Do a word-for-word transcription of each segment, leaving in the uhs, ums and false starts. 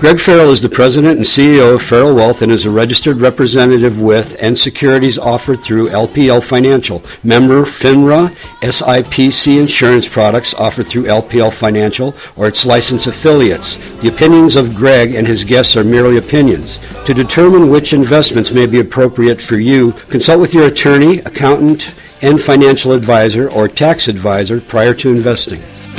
Greg Farrell is the president and C E O of Farrell Wealth and is a registered representative with and securities offered through L P L Financial. Member FINRA, S I P C insurance products offered through L P L Financial or its licensed affiliates. The opinions of Greg and his guests are merely opinions. To determine which investments may be appropriate for you, consult with your attorney, accountant, and financial advisor or tax advisor prior to investing.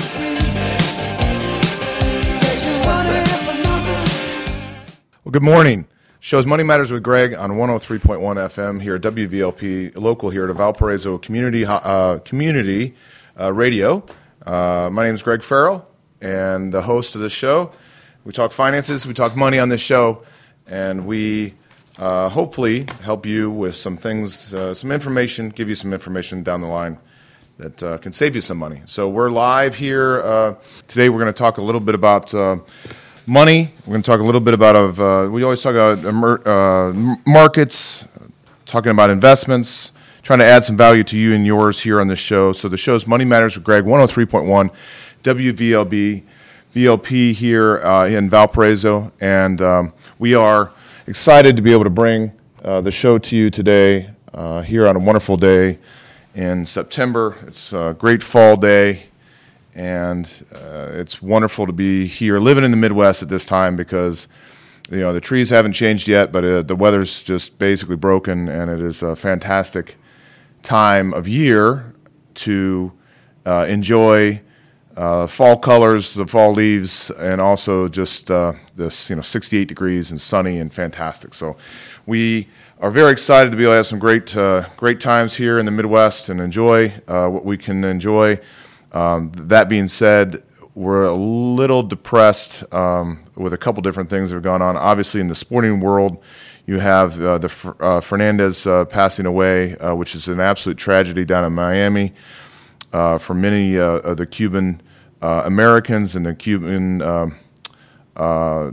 Well, good morning. Show's Money Matters with Greg on one oh three point one F M here at W V L P, local here at Valparaiso Community uh, Community uh, Radio. Uh, my name is Greg Farrell, and the host of this show. We talk finances, we talk money on this show, and we uh, hopefully help you with some things, uh, some information, give you some information down the line that uh, can save you some money. So we're live here. Uh, today we're going to talk a little bit about uh, money. We're going to talk a little bit about, of. Uh, we always talk about uh, markets, talking about investments, trying to add some value to you and yours here on this show. So the show's Money Matters with Greg, one oh three point one W V L B, V L P here uh, in Valparaiso. And um, we are excited to be able to bring uh, the show to you today uh, here on a wonderful day in September. It's a great fall day. And uh, it's wonderful to be here living in the Midwest at this time because, you know, the trees haven't changed yet, but uh, the weather's just basically broken, and it is a fantastic time of year to uh, enjoy uh, fall colors, the fall leaves, and also just uh, this, you know, sixty-eight degrees and sunny and fantastic. So we are very excited to be able to have some great, uh, great times here in the Midwest and enjoy uh, what we can enjoy. Um, that being said, we're a little depressed um, with a couple different things that have gone on. Obviously, in the sporting world, you have uh, the uh, Fernandez uh, passing away, uh, which is an absolute tragedy down in Miami uh, for many uh, of the Cuban uh, Americans and the Cuban uh, uh,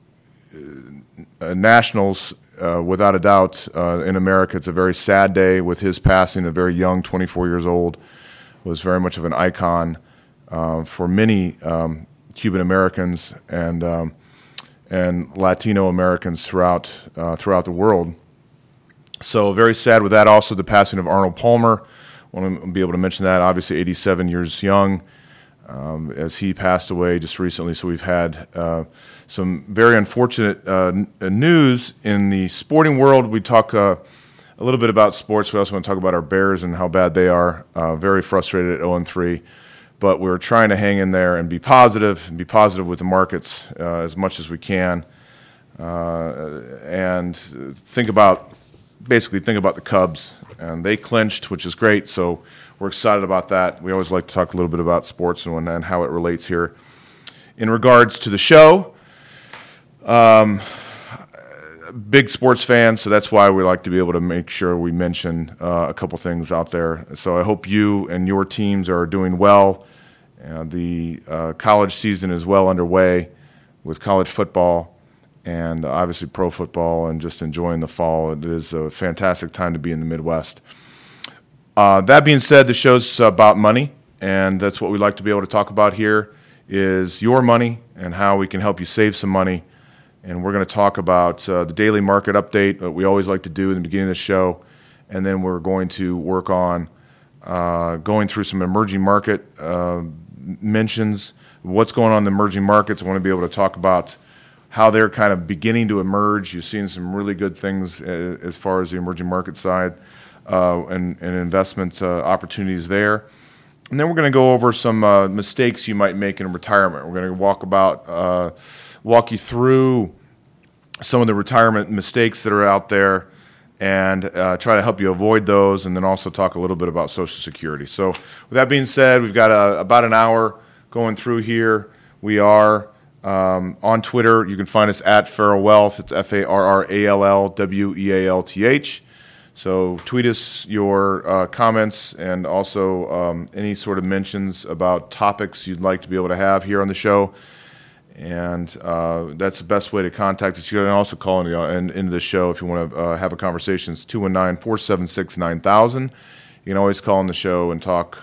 nationals. Uh, without a doubt, uh, in America, it's a very sad day with his passing, a very young, twenty-four years old. Was very much of an icon uh, for many um, Cuban Americans and um, and Latino Americans throughout uh, throughout the world. So very sad with that. Also, the passing of Arnold Palmer. I want to be able to mention that. Obviously, eighty-seven years young, um, as he passed away just recently. So we've had uh, some very unfortunate uh, n- news in the sporting world. We talk. Uh, A little bit about sports. We also want to talk about our Bears and how bad they are. Uh, very frustrated at oh and three, but we're trying to hang in there and be positive and be positive with the markets uh, as much as we can, uh, and think about basically think about the Cubs. And they clinched, which is great. So we're excited about that. We always like to talk a little bit about sports and, and how it relates here. In regards to the show. Um, Big sports fans, so that's why we like to be able to make sure we mention uh, a couple things out there. So I hope you and your teams are doing well. Uh, the uh, college season is well underway with college football and obviously pro football and just enjoying the fall. It is a fantastic time to be in the Midwest. Uh, that being said, the show's about money, and that's what we like to be able to talk about here is your money and how we can help you save some money. And we're going to talk about uh, the daily market update that we always like to do in the beginning of the show. And then we're going to work on uh, going through some emerging market uh, mentions, what's going on in the emerging markets. I want to be able to talk about how they're kind of beginning to emerge. You've seen some really good things uh, as far as the emerging market side uh, and, and investment uh, opportunities there. And then we're going to go over some uh, mistakes you might make in retirement. We're going to walk about... Uh, walk you through some of the retirement mistakes that are out there and uh, try to help you avoid those, and then also talk a little bit about Social Security. So with that being said, we've got a, about an hour going through here. We are um, on Twitter. You can find us at Farrell Wealth. It's F A R R A L L W E A L T H. So tweet us your uh, comments and also um, any sort of mentions about topics you'd like to be able to have here on the show. And uh, that's the best way to contact us. You can also call in, uh, in, into the show if you want to uh, have a conversation. It's two one nine, four seven six, nine thousand. You can always call in the show and talk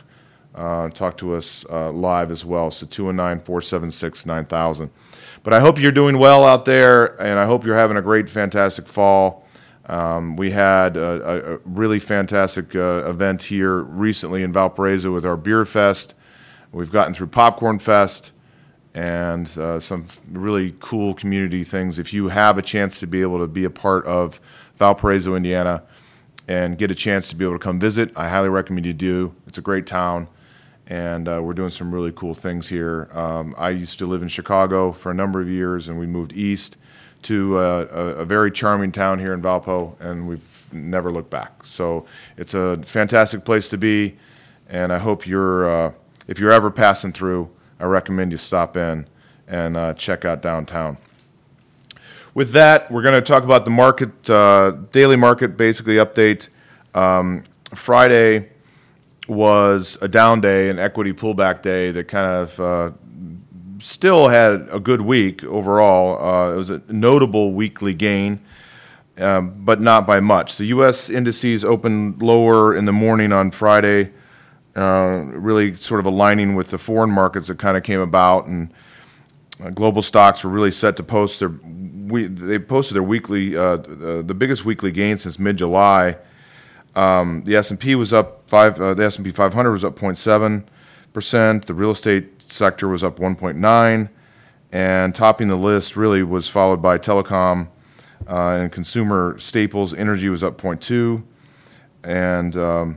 uh, talk to us uh, live as well. So two one nine, four seven six, nine thousand. But I hope you're doing well out there, and I hope you're having a great, fantastic fall. Um, we had a, a really fantastic uh, event here recently in Valparaiso with our Beer Fest. We've gotten through Popcorn Fest and uh, some really cool community things. If you have a chance to be able to be a part of Valparaiso, Indiana, and get a chance to be able to come visit, I highly recommend you do. It's a great town, and uh, we're doing some really cool things here. Um, I used to live in Chicago for a number of years, and we moved east to uh, a, a very charming town here in Valpo, and we've never looked back. So it's a fantastic place to be, and I hope you're, uh, if you're ever passing through, I recommend you stop in and uh, check out downtown. With that, we're going to talk about the market, uh, daily market basically update. Um, Friday was a down day, an equity pullback day that kind of uh, still had a good week overall. Uh, it was a notable weekly gain, um, but not by much. The U S indices opened lower in the morning on Friday, uh, really sort of aligning with the foreign markets that kind of came about, and uh, global stocks were really set to post their. We, they posted their weekly, uh, uh, the biggest weekly gain since mid-July. Um, the S and P was up five. Uh, the S and P five hundred was up zero point seven percent. The real estate sector was up one point nine, and topping the list really was followed by telecom uh, and consumer staples. Energy was up zero point two, and um,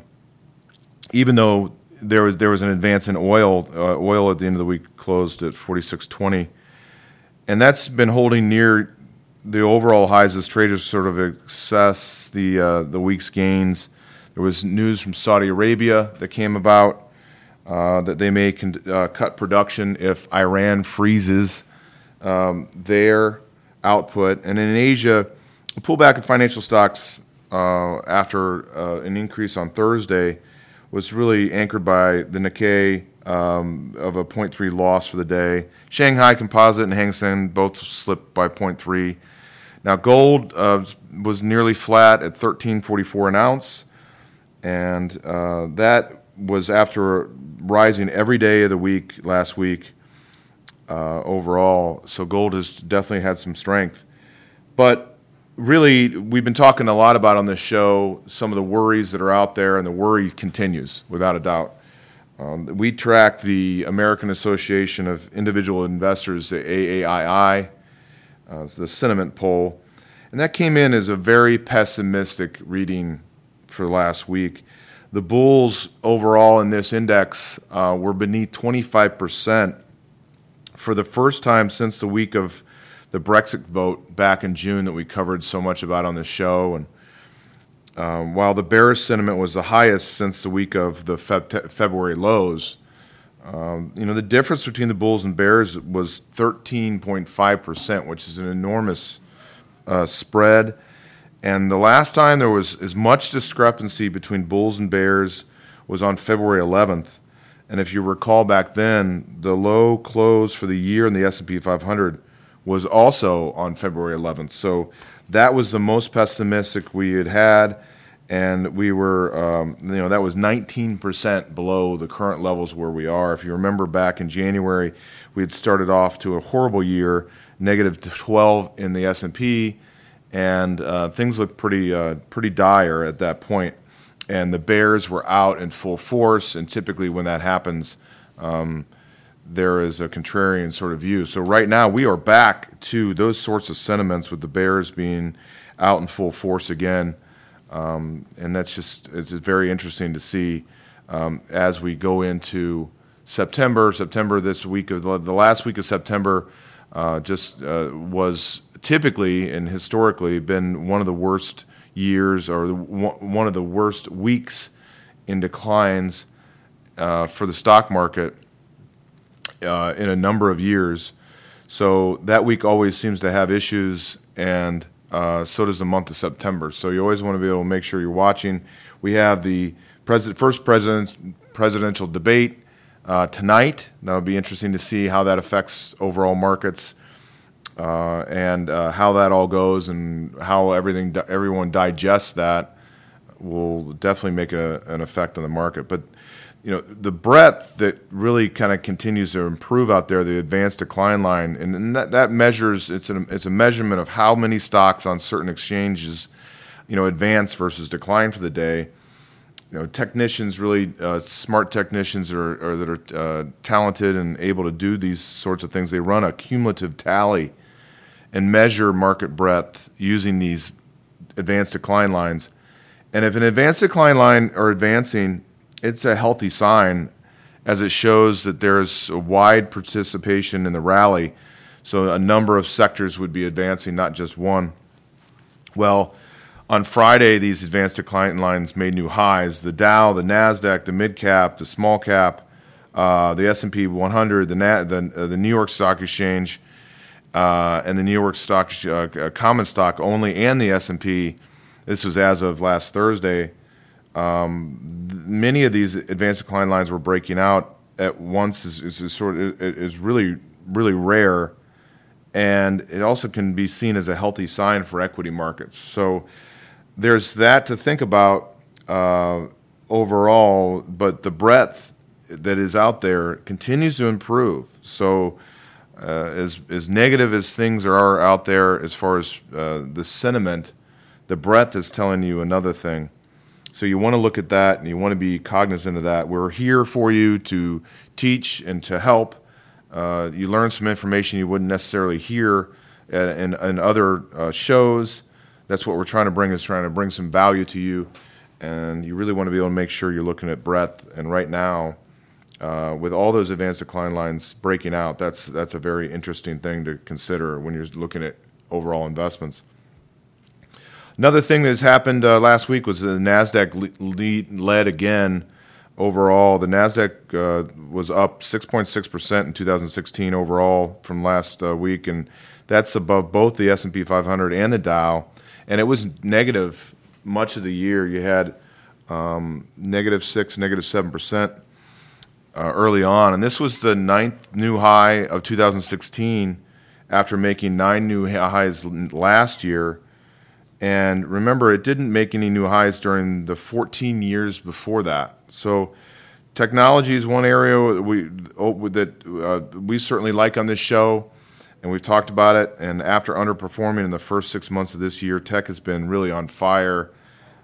even though there was there was an advance in oil, uh, oil at the end of the week closed at forty-six twenty, and that's been holding near the overall highs as traders sort of assess the uh, the week's gains. There was news from Saudi Arabia that came about. Uh, that they may con- uh, cut production if Iran freezes um, their output. And in Asia, a pullback in financial stocks uh, after uh, an increase on Thursday was really anchored by the Nikkei um, of a zero point three loss for the day. Shanghai Composite and Hang Seng both slipped by zero point three. Now, gold uh, was nearly flat at thirteen forty-four an ounce, and uh, that was after rising every day of the week last week uh, overall. So gold has definitely had some strength. But really, we've been talking a lot about on this show some of the worries that are out there, and the worry continues, without a doubt. Um, we track the American Association of Individual Investors, the A A I I, uh, it's the sentiment poll, and that came in as a very pessimistic reading for last week. The bulls overall in this index uh, were beneath twenty-five percent for the first time since the week of the Brexit vote back in June that we covered so much about on this show. And um, while the bearish sentiment was the highest since the week of the Feb- February lows, um, you know, the difference between the bulls and bears was thirteen point five percent, which is an enormous uh, spread. And the last time there was as much discrepancy between bulls and bears was on February eleventh. And if you recall back then, the low close for the year in the S and P five hundred was also on February eleventh. So that was the most pessimistic we had had, and we were, um, you know, that was nineteen percent below the current levels where we are. If you remember back in January, we had started off to a horrible year, negative twelve in the S and P, and uh, things looked pretty uh, pretty dire at that point. And the bears were out in full force, and typically when that happens, um, there is a contrarian sort of view. So right now we are back to those sorts of sentiments, with the bears being out in full force again. Um, and that's just, it's just very interesting to see um, as we go into September. September this week, of the, the last week of September uh, just uh, was typically and historically been one of the worst years, or the, one of the worst weeks in declines uh, for the stock market uh, in a number of years. So that week always seems to have issues, and uh, so does the month of September. So you always want to be able to make sure you're watching. We have the president, first president, presidential debate uh, tonight. That'll be interesting to see how that affects overall markets. Uh, and uh, how that all goes, and how everything, everyone digests that, will definitely make a, an effect on the market. But you know, the breadth that really kind of continues to improve out there, the advanced decline line, and, and that, that measures, it's, an, it's a measurement of how many stocks on certain exchanges, you know, advance versus decline for the day. You know, technicians, really uh, smart technicians are, are that are uh, talented and able to do these sorts of things. They run a cumulative tally and measure market breadth using these advanced decline lines. And if an advanced decline line are advancing, it's a healthy sign, as it shows that there's a wide participation in the rally. So a number of sectors would be advancing, not just one. Well, on Friday, these advanced decline lines made new highs. The Dow, the NASDAQ, the mid-cap, the small-cap, uh, the S and P one hundred, the, Na- the, uh, the New York Stock Exchange, uh, and the New York Stock uh, Common Stock only, and the S and P. This was as of last Thursday. Um, many of these advanced decline lines were breaking out at once. is, is, is sort of is really really rare, and it also can be seen as a healthy sign for equity markets. So there's that to think about uh, overall, but the breadth that is out there continues to improve. So uh, as as negative as things are out there as far as uh, the sentiment, the breadth is telling you another thing. So you want to look at that, and you want to be cognizant of that. We're here for you to teach and to help. Uh, you learn some information you wouldn't necessarily hear in, in other uh, shows. That's what we're trying to bring, is trying to bring some value to you. And you really want to be able to make sure you're looking at breadth. And right now, uh, with all those advanced decline lines breaking out, that's that's a very interesting thing to consider when you're looking at overall investments. Another thing that has happened uh, last week was the NASDAQ lead, led again overall. The NASDAQ uh, was up six point six percent in two thousand sixteen overall from last uh, week, and that's above both the S and P five hundred and the Dow. And it was negative much of the year. You had um, negative six, negative seven percent uh, early on, and this was the ninth new high of two thousand sixteen after making nine new highs last year. And remember, it didn't make any new highs during the fourteen years before that. So technology is one area that we, that, uh, we certainly like on this show, and we've talked about it. And after underperforming in the first six months of this year, tech has been really on fire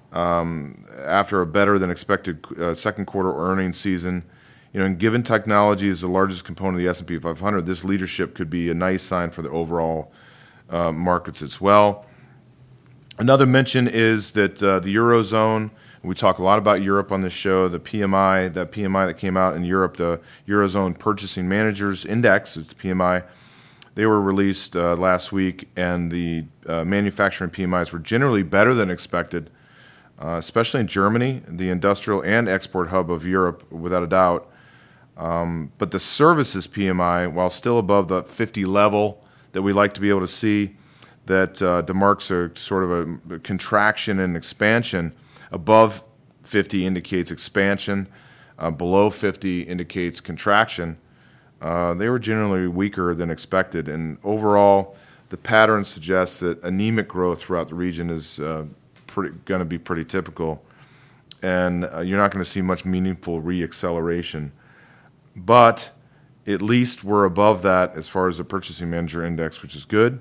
um, after a better than expected uh, second quarter earnings season. You know, and given technology is the largest component of the S and P five hundred, this leadership could be a nice sign for the overall uh, markets as well. Another mention is that uh, the Eurozone, we talk a lot about Europe on this show, the P M I, that P M I that came out in Europe, the Eurozone Purchasing Managers Index, it's the P M I, they were released uh, last week, and the uh, manufacturing P M Is were generally better than expected, uh, especially in Germany, the industrial and export hub of Europe, without a doubt. Um, but the services P M I, while still above the fifty level that we like to be able to see, that uh, demarks a sort of a, a contraction and expansion. Above fifty indicates expansion. Uh, below fifty indicates contraction. Uh, they were generally weaker than expected. And overall, the pattern suggests that anemic growth throughout the region is uh, going to be pretty typical. And uh, you're not going to see much meaningful re-acceleration. But at least we're above that as far as the Purchasing Manager Index, which is good.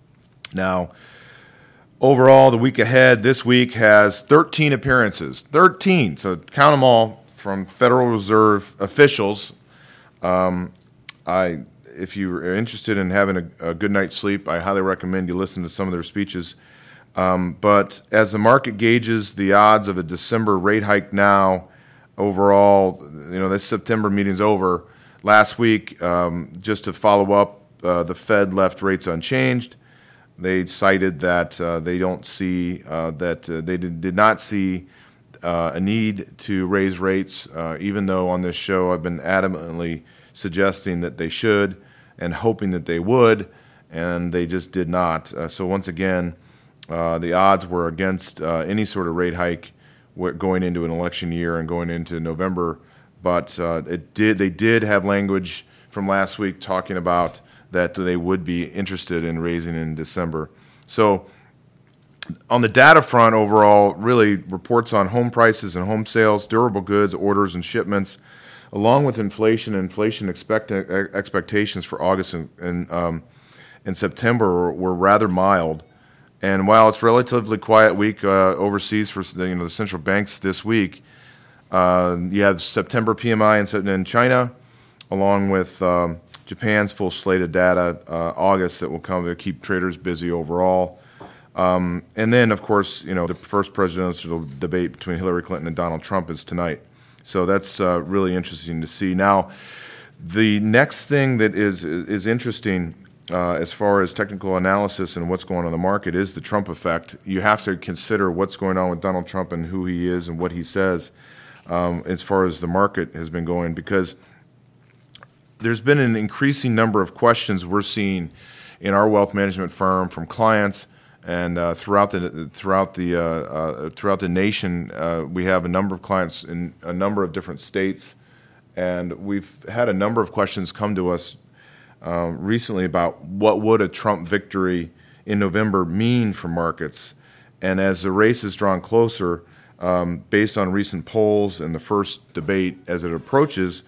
Now, overall, the week ahead, this week has thirteen appearances. thirteen, so count them all, from Federal Reserve officials. Um, I, if you're interested in having a, a good night's sleep, I highly recommend you listen to some of their speeches. Um, but as the market gauges the odds of a December rate hike now, overall, you know, this September meeting's over. Last week, um, just to follow up, uh, the Fed left rates unchanged. They cited that uh, they don't see uh, that uh, they did, did not see uh, a need to raise rates, uh, even though on this show I've been adamantly suggesting that they should and hoping that they would, and they just did not. Uh, so once again, uh, the odds were against uh, any sort of rate hike going into an election year and going into November. But uh, it did. They did have language from last week talking about that they would be interested in raising in December. So On the data front, overall, really reports on home prices and home sales, durable goods, orders, and shipments, along with inflation and inflation expect, expectations for August and, and, um, and September were rather mild. And while it's a relatively quiet week uh, overseas for the, you know, the central banks this week, uh, you have September P M I in, in China, along with um, Japan's full slate of data, uh, August, that will come to keep traders busy overall. Um, and then, of course, you know, the first presidential debate between Hillary Clinton and Donald Trump is tonight. So that's uh, really interesting to see. Now, the next thing that is is interesting uh, as far as technical analysis and what's going on in the market is the Trump effect. You have to consider what's going on with Donald Trump and who he is and what he says um, as far as the market has been going, because there's been an increasing number of questions we're seeing in our wealth management firm from clients. And uh, throughout the throughout the uh, uh, throughout the nation, uh, we have a number of clients in a number of different states, and we've had a number of questions come to us uh, recently about what would a Trump victory in November mean for markets. And as the race is drawn closer, um, based on recent polls and the first debate as it approaches,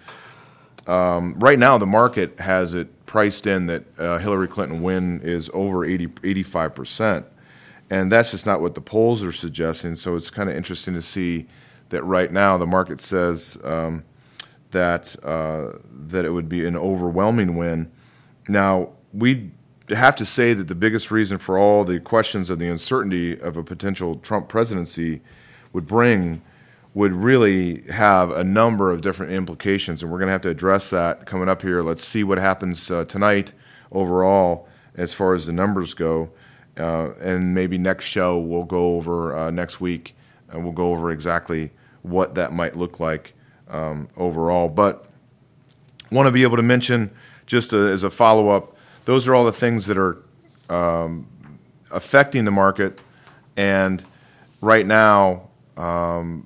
um, right now the market has it priced in that uh, Hillary Clinton win is over eighty, eighty-five percent. And that's just not what the polls are suggesting. So it's kind of interesting to see that right now the market says um, that uh, that it would be an overwhelming win. Now, we have to say that the biggest reason for all the questions of the uncertainty of a potential Trump presidency would bring would really have a number of different implications, and we're going to have to address that coming up here. Let's see what happens uh, tonight overall as far as the numbers go, uh, and maybe next show we'll go over uh, next week, and we'll go over exactly what that might look like um, overall. But want to be able to mention, just a, as a follow-up, those are all the things that are um, affecting the market, and right now, um,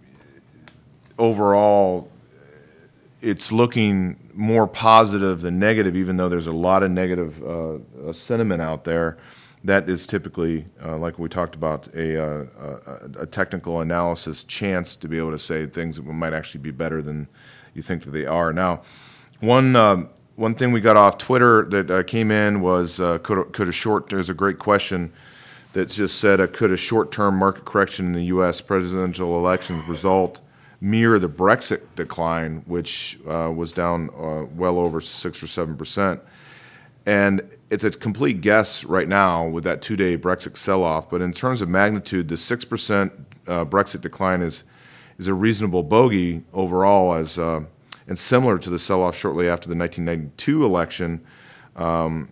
overall, it's looking more positive than negative, even though there's a lot of negative uh, sentiment out there. That is typically, uh, like we talked about, a, uh, a, a technical analysis chance to be able to say things that might actually be better than you think that they are. Now, one uh, one thing we got off Twitter that uh, came in was uh, could, a, could a short, there's a great question that just said, uh, could a short-term market correction in the U S presidential elections result mirror the Brexit decline, which uh, was down uh, well over six or seven percent. And it's a complete guess right now with that two-day Brexit sell-off. But in terms of magnitude, the six percent uh, Brexit decline is is a reasonable bogey overall, as uh, and similar to the sell-off shortly after the nineteen ninety-two election. Um,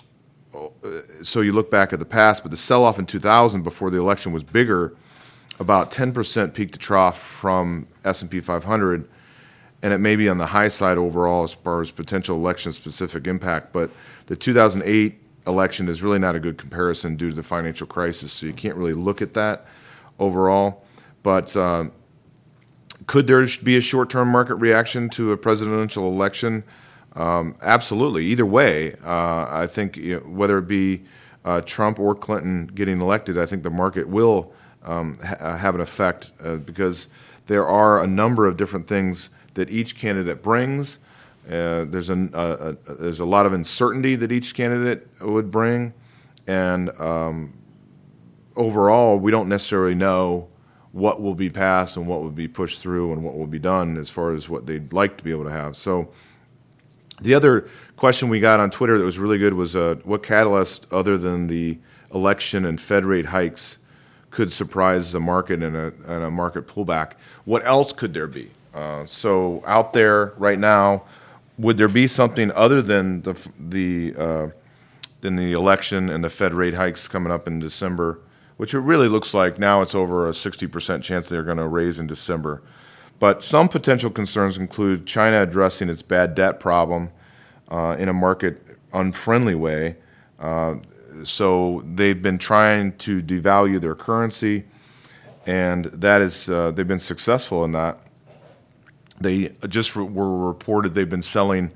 so you look back at the past, but the sell-off in two thousand before the election was bigger, about ten percent peak to trough from S and P five hundred, and it may be on the high side overall as far as potential election-specific impact. But the two thousand eight election is really not a good comparison due to the financial crisis, so you can't really look at that overall. But uh, could there be a short-term market reaction to a presidential election? Um, absolutely. Either way, uh, I think, you know, whether it be uh, Trump or Clinton getting elected, I think the market will Um, ha- have an effect uh, because there are a number of different things that each candidate brings. Uh, there's, an, uh, a, there's a lot of uncertainty that each candidate would bring, and um, overall, we don't necessarily know what will be passed and what will be pushed through and what will be done as far as what they'd like to be able to have. So the other question we got on Twitter that was really good was uh, what catalyst other than the election and Fed rate hikes could surprise the market in a, in a market pullback? What else could there be? Uh, so out there right now, would there be something other than the the uh, than the election and the Fed rate hikes coming up in December, which it really looks like now it's over a sixty percent chance they're going to raise in December. But some potential concerns include China addressing its bad debt problem uh, in a market unfriendly way. Uh, So they've been trying to devalue their currency, and that is uh, they've been successful in that. They just re- were reported they've been selling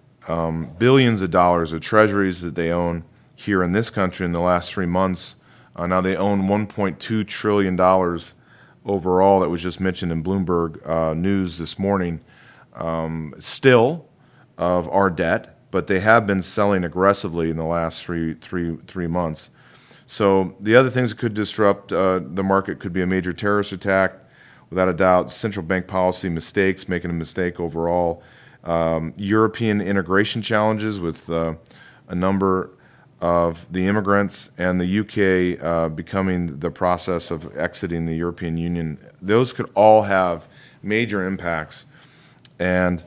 um, billions of dollars of treasuries that they own here in this country in the last three months Uh, now they own one point two trillion dollars overall. That was just mentioned in Bloomberg uh, News this morning. Um, still of our debt, but they have been selling aggressively in the last three, three, three months. So the other things that could disrupt uh, the market could be a major terrorist attack, without a doubt, central bank policy mistakes, making a mistake overall, um, European integration challenges with uh, a number of the immigrants, and the U K uh, becoming the process of exiting the European Union. Those could all have major impacts and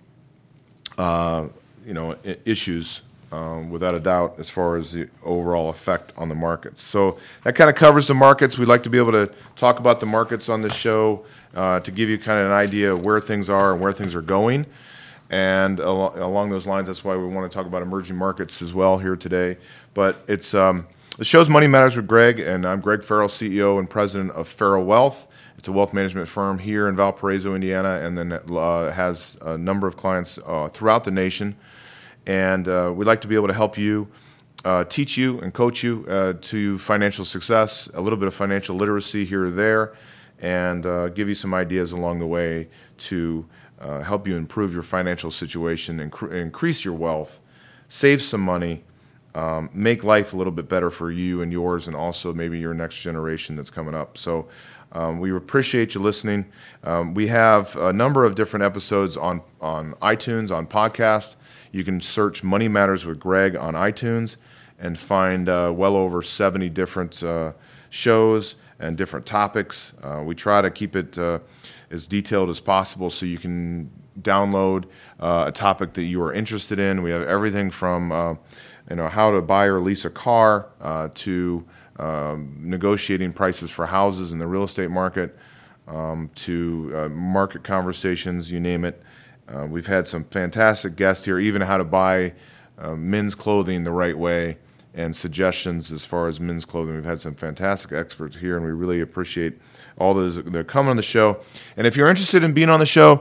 uh, you know I- issues, um, without a doubt, as far as the overall effect on the markets. So that kind of covers the markets. We'd like to be able to talk about the markets on this show uh, to give you kind of an idea of where things are and where things are going. And al- along those lines, that's why we want to talk about emerging markets as well here today. But it's um, the show's Money Matters with Greg, and I'm Greg Farrell, C E O and President of Farrell Wealth. It's a wealth management firm here in Valparaiso, Indiana, and then uh, has a number of clients uh, throughout the nation. And uh, we'd like to be able to help you, uh, teach you and coach you uh, to financial success, a little bit of financial literacy here or there, and uh, give you some ideas along the way to Uh, help you improve your financial situation, inc- increase your wealth, save some money, um, make life a little bit better for you and yours, and also maybe your next generation that's coming up. So um, we appreciate you listening. Um, we have a number of different episodes on, on iTunes, on podcast. You can search Money Matters with Greg on iTunes and find uh, well over seventy different uh, shows and different topics. Uh, we try to keep it uh, as detailed as possible so you can download uh, a topic that you are interested in. We have everything from uh, you know how to buy or lease a car uh, to um, negotiating prices for houses in the real estate market, um, to uh, market conversations, you name it. Uh, we've had some fantastic guests here, even how to buy uh, men's clothing the right way, and suggestions as far as men's clothing. We've had some fantastic experts here, and we really appreciate all those that are coming on the show. And if you're interested in being on the show,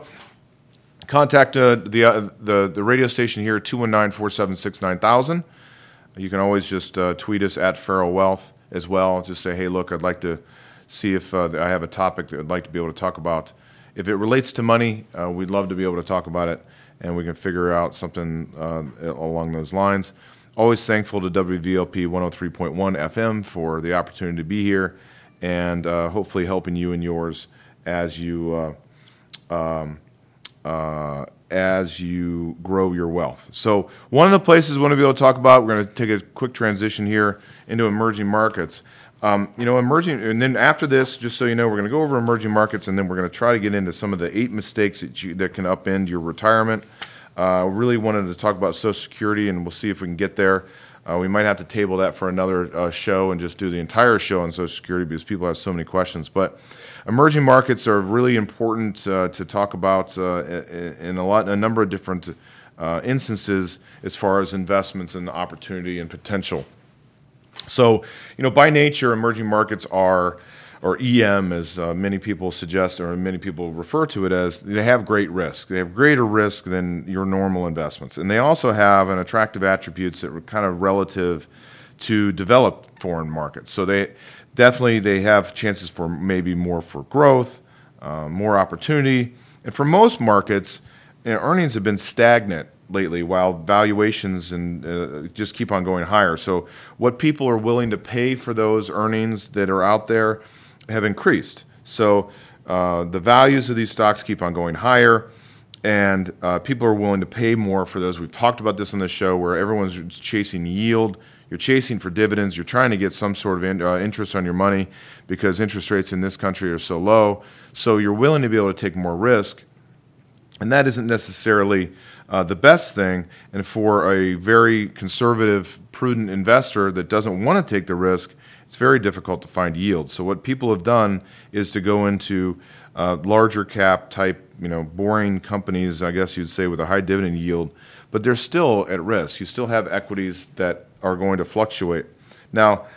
contact uh, the, uh, the the radio station here, two one nine, four seven six, nine thousand. You can always just uh, tweet us at Farrell Wealth as well. Just say, hey, look, I'd like to see if uh, I have a topic that I'd like to be able to talk about. If it relates to money, uh, we'd love to be able to talk about it, and we can figure out something uh, along those lines. Always thankful to W V L P one oh three point one F M for the opportunity to be here, and uh, hopefully helping you and yours as you uh, um, uh, as you grow your wealth. So one of the places we want to be able to talk about, we're going to take a quick transition here into emerging markets. Um, you know, emerging, and then after this, just so you know, we're going to go over emerging markets, and then we're going to try to get into some of the eight mistakes that you, that can upend your retirement. Uh, really wanted to talk about Social Security, and we'll see if we can get there. Uh, we might have to table that for another uh, show and just do the entire show on Social Security because people have so many questions. But emerging markets are really important uh, to talk about uh, in a lot, a number of different uh, instances as far as investments and opportunity and potential. So, you know, by nature, emerging markets are, or E M, as uh, many people suggest, or many people refer to it as, they have great risk. They have greater risk than your normal investments. And they also have an attractive attributes that are kind of relative to developed foreign markets. So they definitely, they have chances for maybe more for growth, uh, more opportunity. And for most markets, you know, earnings have been stagnant lately, while valuations and uh, just keep on going higher. So what people are willing to pay for those earnings that are out there have increased. So uh, the values of these stocks keep on going higher, and uh, people are willing to pay more for those. We've talked about this on the show, where everyone's chasing yield. You're chasing for dividends. You're trying to get some sort of in, uh, interest on your money because interest rates in this country are so low. So you're willing to be able to take more risk, and that isn't necessarily uh, the best thing. And for a very conservative, prudent investor that doesn't want to take the risk, it's very difficult to find yield. So what people have done is to go into uh, larger cap type, you know, boring companies, I guess you'd say, with a high dividend yield, but they're still at risk. You still have equities that are going to fluctuate. Now,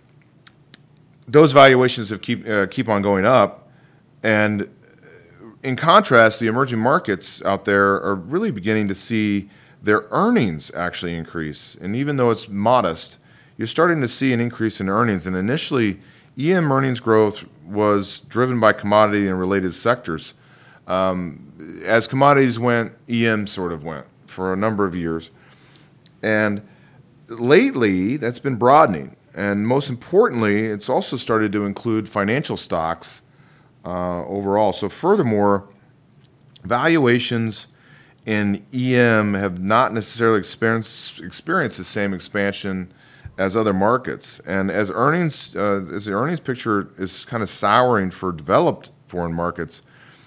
those valuations have keep uh, keep on going up, and in contrast, the emerging markets out there are really beginning to see their earnings actually increase. And even though it's modest, you're starting to see an increase in earnings. And initially, E M earnings growth was driven by commodity and related sectors. Um, as commodities went, E M sort of went for a number of years. And lately, that's been broadening. And most importantly, it's also started to include financial stocks uh, overall. So furthermore, valuations in E M have not necessarily experienced, experienced the same expansion as other markets. And as earnings, uh, as the earnings picture is kind of souring for developed foreign markets,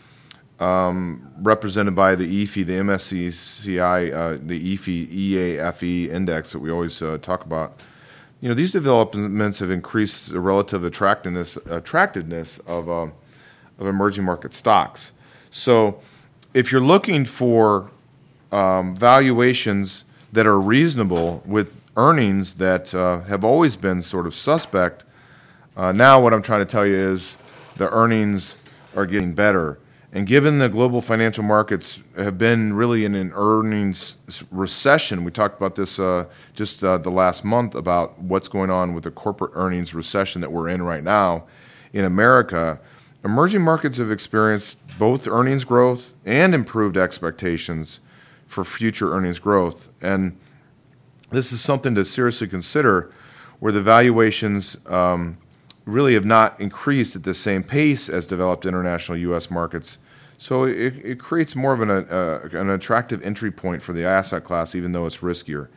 um, represented by the E F I, the M S C I, uh, the E F I, E A F E index that we always uh, talk about, you know, these developments have increased the relative attractiveness, attractiveness of, uh, of emerging market stocks. So if you're looking for um, valuations that are reasonable with earnings that uh, have always been sort of suspect, uh, now what I'm trying to tell you is the earnings are getting better. And given the global financial markets have been really in an earnings recession, we talked about this uh, just uh, the last month about what's going on with the corporate earnings recession that we're in right now in America. Emerging markets have experienced both earnings growth and improved expectations for future earnings growth. And this is something to seriously consider, where the valuations um, really have not increased at the same pace as developed international U S markets. So it, it creates more of an, uh, an attractive entry point for the asset class, even though it's riskier.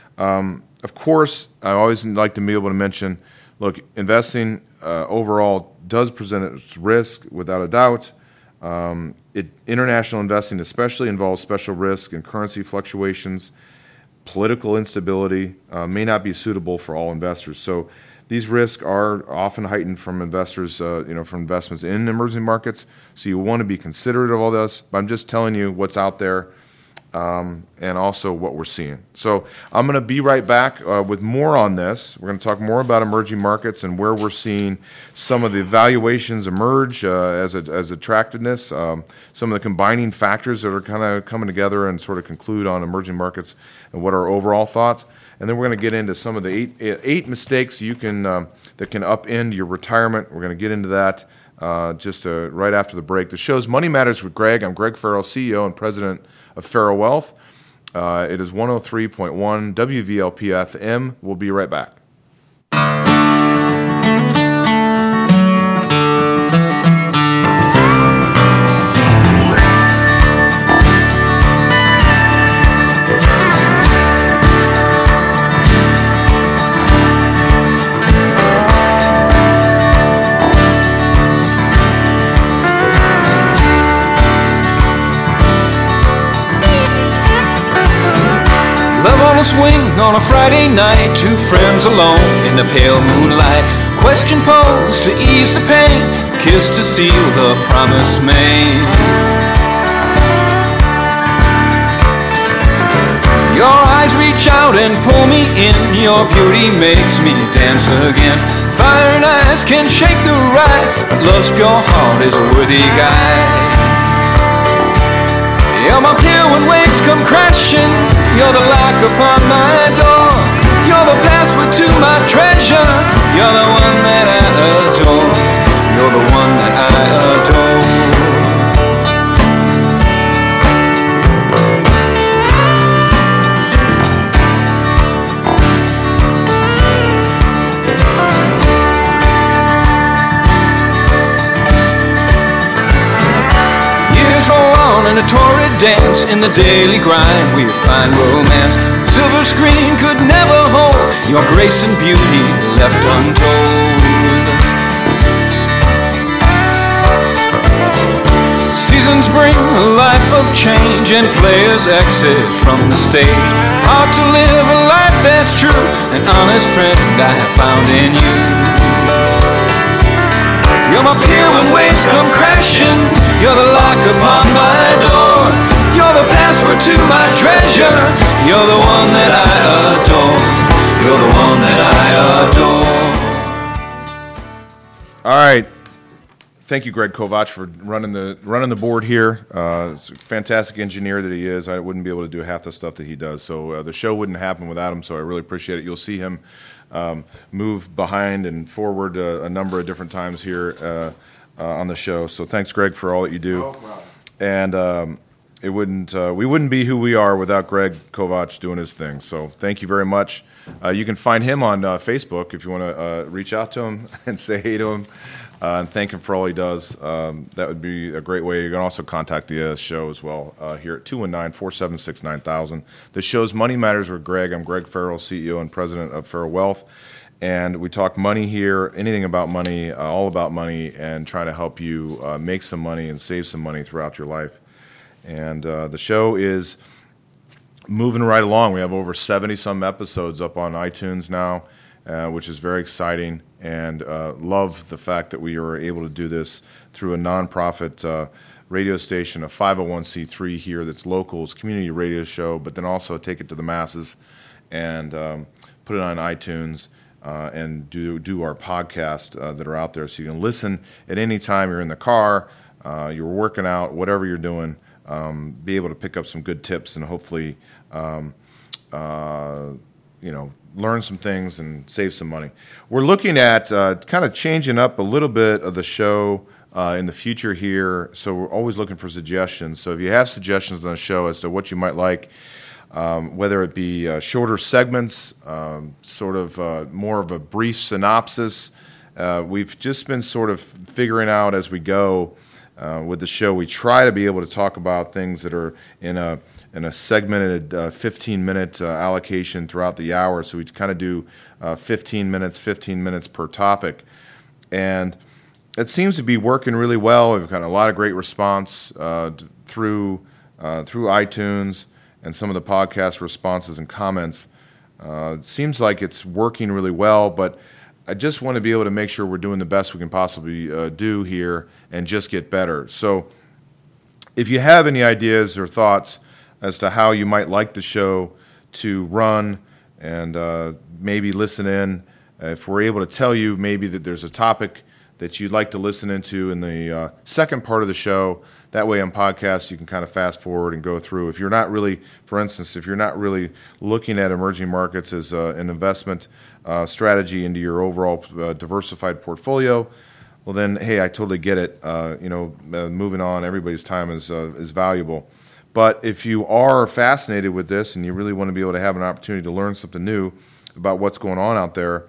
Um, of course, I always like to be able to mention, look, investing uh, overall does present its risk, without a doubt. Um, it, international investing especially involves special risk and currency fluctuations. Political instability uh, may not be suitable for all investors. So these risks are often heightened from investors, uh, you know, from investments in emerging markets. So you want to be considerate of all this. But I'm just telling you what's out there um, and also what we're seeing. So I'm going to be right back uh, with more on this. We're going to talk more about emerging markets and where we're seeing some of the valuations emerge uh, as a, as attractiveness, um, some of the combining factors that are kind of coming together, and sort of conclude on emerging markets and what are our overall thoughts. And then we're going to get into some of the eight, eight mistakes you can um, that can upend your retirement. We're going to get into that uh, just uh, right after the break. The show's Money Matters with Greg. I'm Greg Farrell, C E O and President of Farrell Wealth. Uh, it is one oh three point one W V L P F M. We'll be right back. Swing on a Friday night, two friends alone in the pale moonlight. Question posed to ease the pain, kiss to seal the promise made. Your eyes reach out and pull me in, your beauty makes me dance again. Fire and ice can shake the ride, but love's pure heart is a worthy guide. You're my pier when waves come crashing, you're the lock upon my door. You're the password to my treasure, you're the one that I adore. You're the one that I adore. Years roll on in a torrid dance, in the daily grind we find romance. Silver screen could never hold your grace and beauty left untold. Seasons bring a life of change and players exit from the stage. Hard to live a life that's true, an honest friend I have found in you. You're my pier when waves come crashing, you're the lock upon my door. You're the password to my treasure, you're the one that I adore. You're the one that I adore. All right. thank you, Greg Kovach, for running the running the board here. Uh, it's a fantastic engineer that he is. I wouldn't be able to do half the stuff that he does. So uh, the show wouldn't happen without him. So I really appreciate it. You'll see him um, move behind and forward uh, a number of different times here uh, uh, on the show. So thanks, Greg, for all that you do. Oh, wow. And um, it wouldn't uh, we wouldn't be who we are without Greg Kovach doing his thing. So thank you very much. Uh, you can find him on uh, Facebook if you want to uh, reach out to him and say hey to him uh, and thank him for all he does. Um, that would be a great way. You can also contact the uh, show as well uh, here at two one nine, four seven six, nine thousand. The show's Money Matters with Greg. I'm Greg Farrell, C E O and President of Farrell Wealth. And we talk money here, anything about money, uh, all about money, and trying to help you uh, make some money and save some money throughout your life. And uh, the show is moving right along. We have over seventy-some episodes up on iTunes now, uh, which is very exciting, and uh, love the fact that we are able to do this through a nonprofit uh, radio station, a five oh one c three here that's local. It's a community radio show, but then also take it to the masses and um, put it on iTunes uh, and do, do our podcast uh, that are out there. So you can listen at any time you're in the car, uh, you're working out, whatever you're doing, um, be able to pick up some good tips and hopefully Um, uh, you know, learn some things and save some money. We're looking at uh, kind of changing up a little bit of the show uh, in the future here, so we're always looking for suggestions. So if you have suggestions on the show as to what you might like, um, whether it be uh, shorter segments, um, sort of uh, more of a brief synopsis, uh, we've just been sort of figuring out as we go uh, with the show. We try to be able to talk about things that are in a in a segmented uh, fifteen-minute uh, allocation throughout the hour. So we kind of do uh, fifteen minutes, fifteen minutes per topic. And it seems to be working really well. We've got a lot of great response uh, through uh, through iTunes and some of the podcast responses and comments. Uh, it seems like it's working really well, but I just want to be able to make sure we're doing the best we can possibly uh, do here and just get better. So if you have any ideas or thoughts as to how you might like the show to run and uh, maybe listen in. If we're able to tell you maybe that there's a topic that you'd like to listen into in the uh, second part of the show, that way on podcasts you can kind of fast forward and go through. If you're not really, for instance, if you're not really looking at emerging markets as uh, an investment uh, strategy into your overall uh, diversified portfolio, well then, hey, I totally get it. Uh, you know, uh, moving on, everybody's time is uh, is valuable. But if you are fascinated with this and you really want to be able to have an opportunity to learn something new about what's going on out there,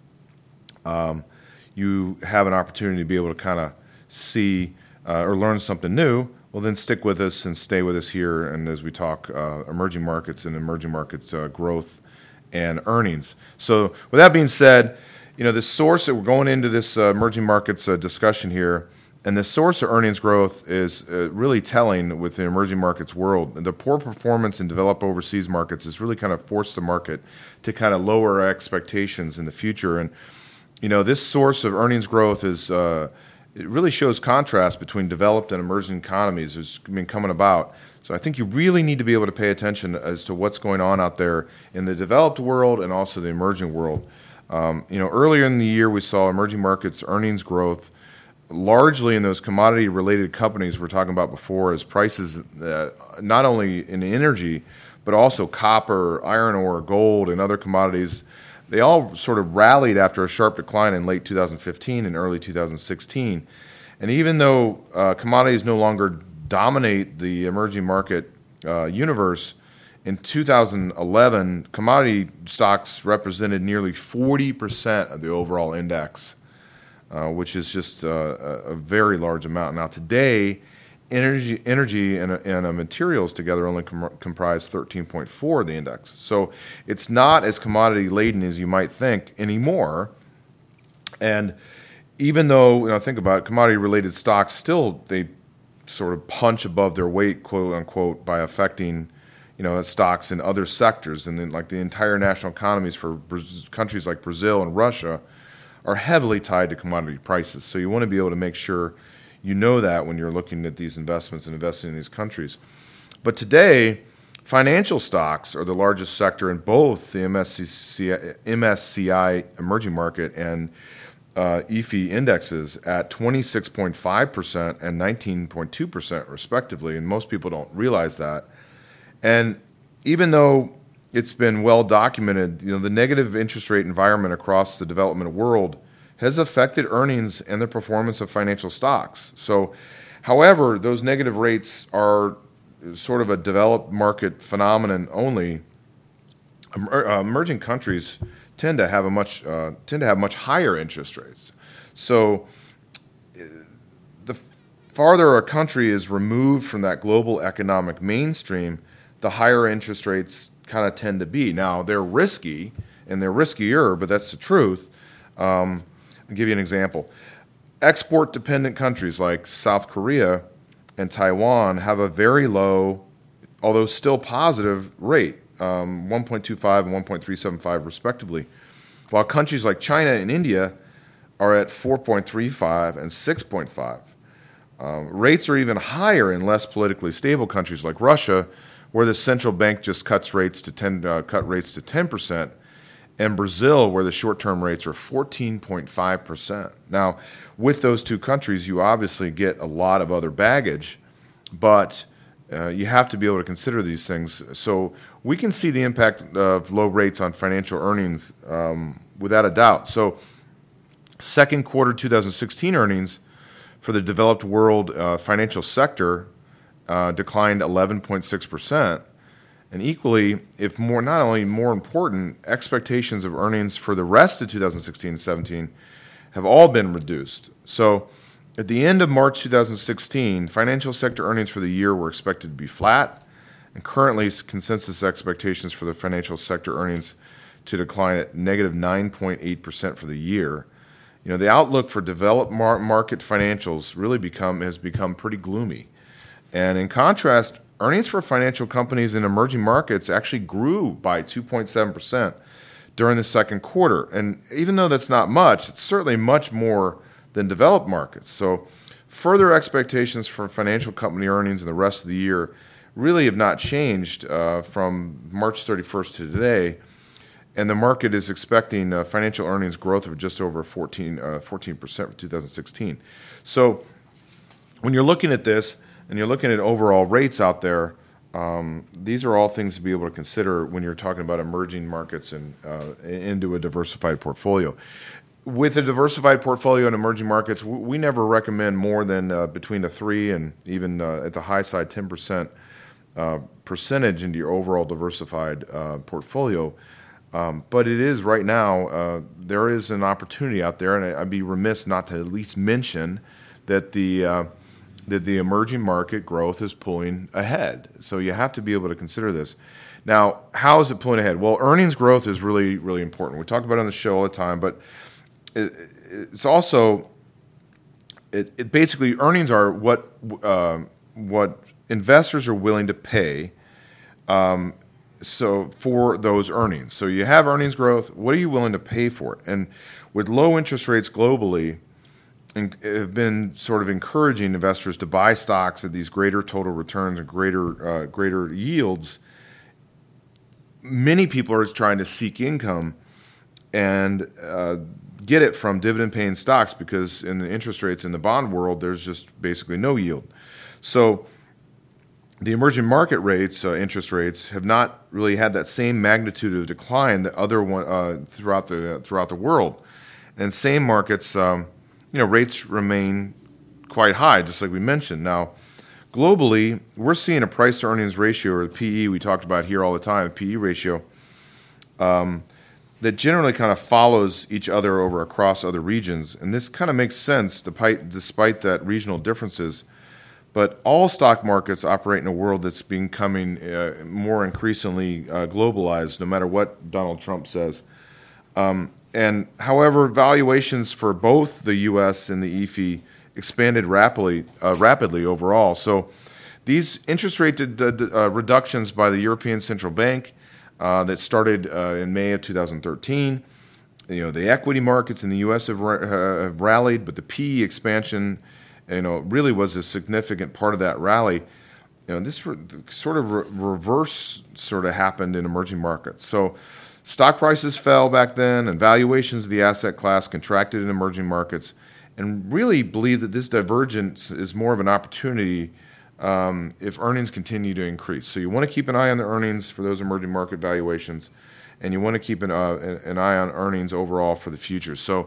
um, you have an opportunity to be able to kind of see uh, or learn something new, well, then stick with us and stay with us here and as we talk uh, emerging markets and emerging markets uh, growth and earnings. So with that being said, you know, the source that we're going into this uh, emerging markets uh, discussion here, and the source of earnings growth is uh, really telling with the emerging markets world. The poor performance in developed overseas markets has really kind of forced the market to kind of lower our expectations in the future. And, you know, this source of earnings growth is, uh, it really shows contrast between developed and emerging economies that's been coming about. So I think you really need to be able to pay attention as to what's going on out there in the developed world and also the emerging world. Um, you know, earlier in the year we saw emerging markets earnings growth largely in those commodity-related companies we're talking about before, as prices uh, not only in energy, but also copper, iron ore, gold, and other commodities, they all sort of rallied after a sharp decline in late two thousand fifteen and early two thousand sixteen. And even though uh, commodities no longer dominate the emerging market uh, universe, in two thousand eleven, commodity stocks represented nearly forty percent of the overall index. Uh, which is just uh, a, a very large amount. Now today, energy, energy and, and uh, materials together only com- comprise thirteen point four of the index. So it's not as commodity laden as you might think anymore. And even though, you know, think about it, commodity related stocks still, they sort of punch above their weight, quote unquote, by affecting, you know, stocks in other sectors. And then like the entire national economies for Brazil, countries like Brazil and Russia are heavily tied to commodity prices. So you want to be able to make sure you know that when you're looking at these investments and investing in these countries. But today, financial stocks are the largest sector in both the M S C I emerging market and uh, E F I indexes at twenty-six point five percent and nineteen point two percent respectively, and most people don't realize that. And even though it's been well documented, you know, the negative interest rate environment across the development world has affected earnings and the performance of financial stocks. So, however, those negative rates are sort of a developed market phenomenon only. Emer- uh, emerging countries tend to have a much uh, tend to have much higher interest rates. So, the farther a country is removed from that global economic mainstream, the higher interest rates kind of tend to be. Now, they're risky, and they're riskier, but that's the truth. Um, I'll give you an example. Export-dependent countries like South Korea and Taiwan have a very low, although still positive, rate, um, one point two five and one point three seven five respectively, while countries like China and India are at four point three five and six point five. Um, rates are even higher in less politically stable countries like Russia, where the central bank just cuts rates to ten, uh, cut rates to ten percent, and Brazil, where the short-term rates are fourteen point five percent. Now, with those two countries, you obviously get a lot of other baggage, but uh, you have to be able to consider these things. So we can see the impact of low rates on financial earnings um, without a doubt. So second quarter two thousand sixteen earnings for the developed world uh, financial sector uh, declined eleven point six percent. And equally, if more, not only more important, expectations of earnings for the rest of two thousand sixteen and seventeen have all been reduced. So at the end of March two thousand sixteen, financial sector earnings for the year were expected to be flat, and currently consensus expectations for the financial sector earnings to decline at negative nine point eight percent for the year. You know, the outlook for developed mar- market financials really become has become pretty gloomy. And in contrast, earnings for financial companies in emerging markets actually grew by two point seven percent during the second quarter. And even though that's not much, it's certainly much more than developed markets. So further expectations for financial company earnings in the rest of the year really have not changed uh, from March thirty-first to today. And the market is expecting uh, financial earnings growth of just over fourteen, uh, fourteen percent for two thousand sixteen. So when you're looking at this, and you're looking at overall rates out there, um, these are all things to be able to consider when you're talking about emerging markets and uh, into a diversified portfolio. With a diversified portfolio in emerging markets, we never recommend more than uh, between a three and even uh, at the high side ten percent uh, percentage into your overall diversified uh, portfolio. Um, but it is right now, uh, there is an opportunity out there, and I'd be remiss not to at least mention that the uh, that the emerging market growth is pulling ahead. So you have to be able to consider this. Now, how is it pulling ahead? Well, earnings growth is really, really important. We talk about it on the show all the time, but it, it's also, it, it basically, earnings are what uh, what investors are willing to pay um, so for those earnings. So you have earnings growth. What are you willing to pay for it? And with low interest rates globally, and have been sort of encouraging investors to buy stocks at these greater total returns and greater uh, greater yields. Many people are trying to seek income and uh, get it from dividend-paying stocks because in the interest rates in the bond world, there's just basically no yield. So the emerging market rates, uh, interest rates, have not really had that same magnitude of decline that other one uh, throughout the throughout the world. And same markets. Um, You know, rates remain quite high, just like we mentioned. Now, globally, we're seeing a price-to-earnings ratio, or the P E we talked about here all the time, P E ratio, um, that generally kind of follows each other over across other regions. And this kind of makes sense despite, despite that regional differences. But all stock markets operate in a world that's becoming uh, more increasingly uh, globalized, no matter what Donald Trump says. Um, And however, valuations for both the U S and the E F I expanded rapidly, uh, rapidly overall. So these interest rate d- d- uh, reductions by the European Central Bank uh, that started uh, in May of two thousand thirteen, you know, the equity markets in the U S have, ra- have rallied, but the P E expansion, you know, really was a significant part of that rally. You know, this re- sort of re- reverse sort of happened in emerging markets. So Stock prices fell back then, and valuations of the asset class contracted in emerging markets, and really believe that this divergence is more of an opportunity um, if earnings continue to increase. So you want to keep an eye on the earnings for those emerging market valuations, and you want to keep an, uh, an eye on earnings overall for the future. So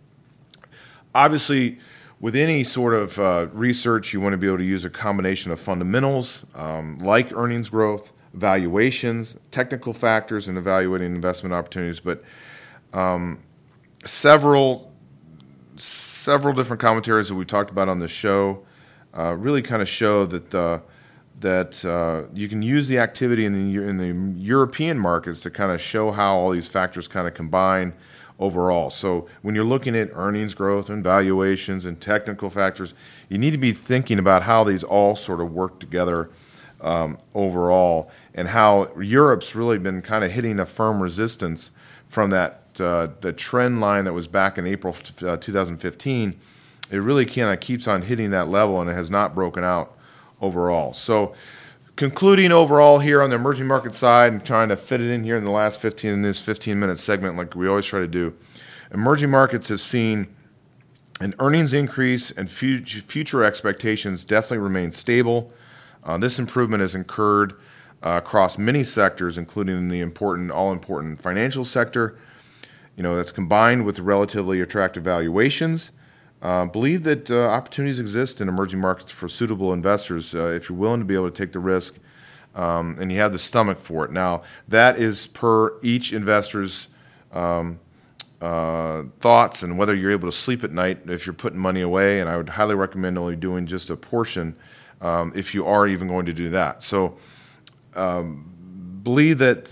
obviously, with any sort of uh, research, you want to be able to use a combination of fundamentals um, like earnings growth, valuations, technical factors in evaluating investment opportunities, but um, several several different commentaries that we talked about on the show uh, really kind of show that uh, that uh, you can use the activity in the in the European markets to kind of show how all these factors kind of combine overall. So when you're looking at earnings growth and valuations and technical factors, you need to be thinking about how these all sort of work together um, overall, and how Europe's really been kind of hitting a firm resistance from that uh, the trend line that was back in April uh, two thousand fifteen. It really kind of keeps on hitting that level, and it has not broken out overall. So concluding overall here on the emerging market side and trying to fit it in here in the last fifteen in this fifteen minute segment like we always try to do, emerging markets have seen an earnings increase, and future expectations definitely remain stable. Uh, this improvement has occurred uh, across many sectors, including the important, all-important financial sector. You know, that's combined with relatively attractive valuations. Uh, believe that uh, opportunities exist in emerging markets for suitable investors uh, if you're willing to be able to take the risk um, and you have the stomach for it. Now, that is per each investor's um, uh, thoughts and whether you're able to sleep at night if you're putting money away, and I would highly recommend only doing just a portion um, if you are even going to do that. So um, believe that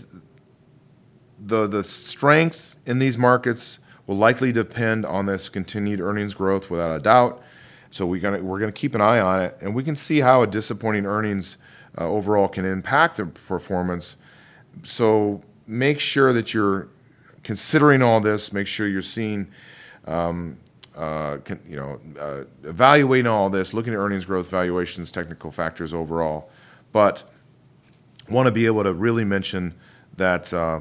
the the strength in these markets will likely depend on this continued earnings growth without a doubt. So we're gonna we're gonna keep an eye on it, and we can see how a disappointing earnings uh, overall can impact the performance. So make sure that you're considering all this. Make sure you're seeing, um, uh, can, you know, uh, evaluating all this, looking at earnings growth, valuations, technical factors overall. But want to be able to really mention that. Uh,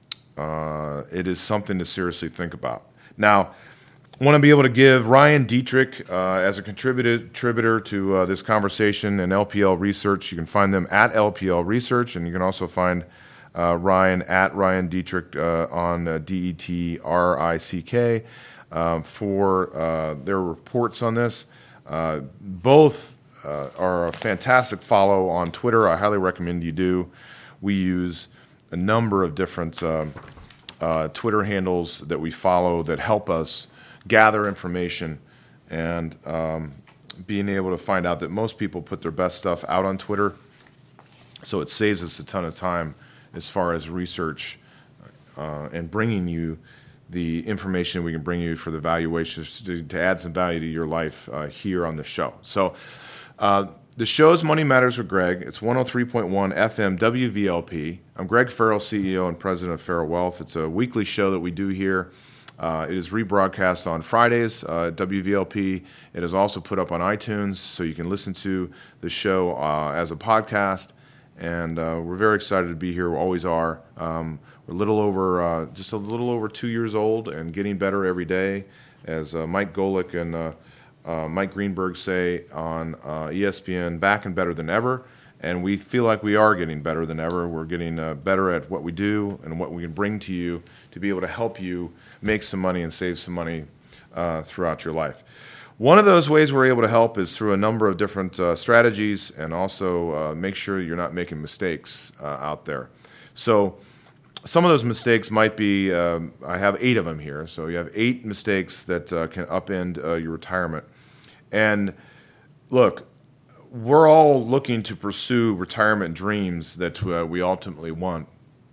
Uh, it is something to seriously think about. Now, I want to be able to give Ryan Dietrich uh, as a contributor, contributor to uh, this conversation and L P L Research. You can find them at L P L Research, and you can also find uh, Ryan at Ryan Dietrich uh, on uh, D E T R I C K uh, for uh, their reports on this. Uh, both uh, are a fantastic follow on Twitter. I highly recommend you do. We use a number of different um, uh, Twitter handles that we follow that help us gather information, and um, being able to find out that most people put their best stuff out on Twitter, so it saves us a ton of time as far as research uh, and bringing you the information we can bring you for the valuations to, to add some value to your life uh, here on the show. So uh, the show's Money Matters with Greg. It's one oh three point one F M W V L P. I'm Greg Farrell, C E O and President of Farrell Wealth. It's a weekly show that we do here. Uh, it is rebroadcast on Fridays uh, at W V L P. It is also put up on iTunes, so you can listen to the show uh, as a podcast. And uh, we're very excited to be here. We always are. Um, we're a little over, uh, just a little over two years old, and getting better every day, as uh, Mike Golick and uh, Uh, Mike Greenberg say on uh, E S P N, back and better than ever. And we feel like we are getting better than ever. We're getting uh, better at what we do and what we can bring to you to be able to help you make some money and save some money uh, throughout your life. One of those ways we're able to help is through a number of different uh, strategies, and also uh, make sure you're not making mistakes uh, out there. So some of those mistakes might be, um, I have eight of them here. So you have eight mistakes that uh, can upend uh, your retirement. And look, we're all looking to pursue retirement dreams that uh, we ultimately want.